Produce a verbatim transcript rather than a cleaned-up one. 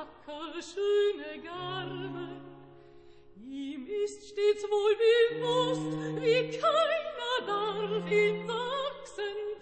Acker schöne Garbe. Ihm ist stets wohl bewusst, wie keiner darf ihn wachsen